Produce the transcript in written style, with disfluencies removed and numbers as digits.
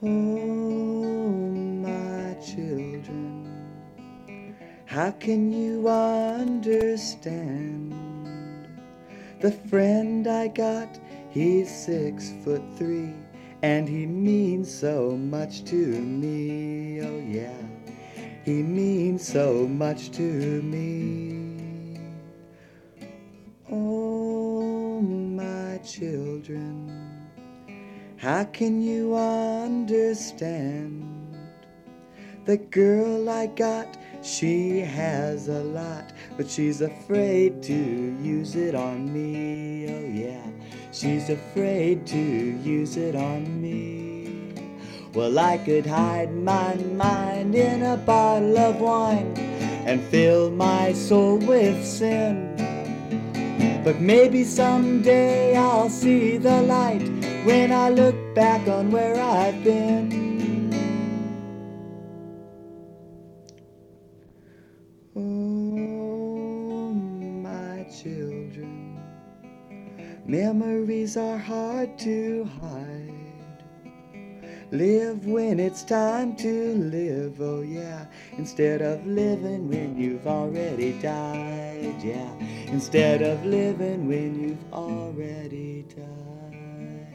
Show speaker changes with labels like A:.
A: Oh, my children, how can you understand? The friend I got, he's 6'3", and he means so much to me. Oh yeah, he means so much to me. Oh, my children, how can you understand? The girl I got, she has a lot, but she's afraid to use it on me. Oh yeah, she's afraid to use it on me. Well, I could hide my mind in a bottle of wine and fill my soul with sin. But maybe someday I'll see the light when I look back on where I've been. Oh, my children, memories are hard to hide. Live when it's time to live, oh yeah, instead of living when you've already died, yeah, instead of living when you've already died.